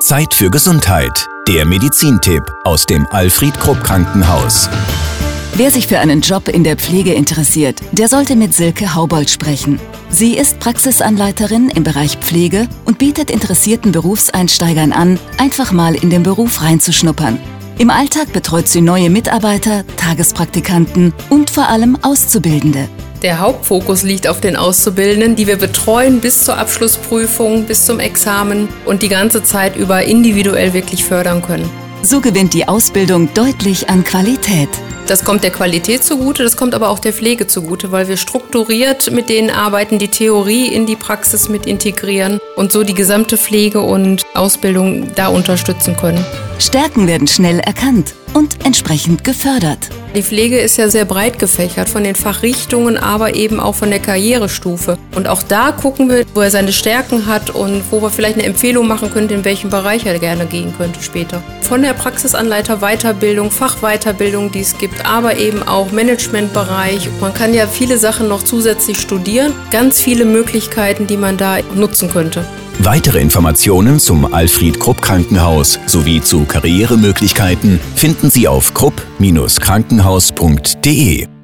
Zeit für Gesundheit. Der Medizintipp aus dem Alfred Krupp Krankenhaus. Wer sich für einen Job in der Pflege interessiert, der sollte mit Silke Haubold sprechen. Sie ist Praxisanleiterin im Bereich Pflege und bietet interessierten Berufseinsteigern an, einfach mal in den Beruf reinzuschnuppern. Im Alltag betreut sie neue Mitarbeiter, Tagespraktikanten und vor allem Auszubildende. Der Hauptfokus liegt auf den Auszubildenden, die wir betreuen bis zur Abschlussprüfung, bis zum Examen und die ganze Zeit über individuell wirklich fördern können. So gewinnt die Ausbildung deutlich an Qualität. Das kommt der Qualität zugute, das kommt aber auch der Pflege zugute, weil wir strukturiert mit denen arbeiten, die Theorie in die Praxis mit integrieren und so die gesamte Pflege und Ausbildung da unterstützen können. Stärken werden schnell erkannt und entsprechend gefördert. Die Pflege ist ja sehr breit gefächert von den Fachrichtungen, aber eben auch von der Karrierestufe. Und auch da gucken wir, wo er seine Stärken hat und wo wir vielleicht eine Empfehlung machen könnten, in welchem Bereich er gerne gehen könnte später. Von der Praxisanleiter-Weiterbildung, Fachweiterbildung, die es gibt, aber eben auch Managementbereich. Man kann ja viele Sachen noch zusätzlich studieren. Ganz viele Möglichkeiten, die man da nutzen könnte. Weitere Informationen zum Alfred Krupp Krankenhaus sowie zu Karrieremöglichkeiten finden Sie auf krupp-krankenhaus.de.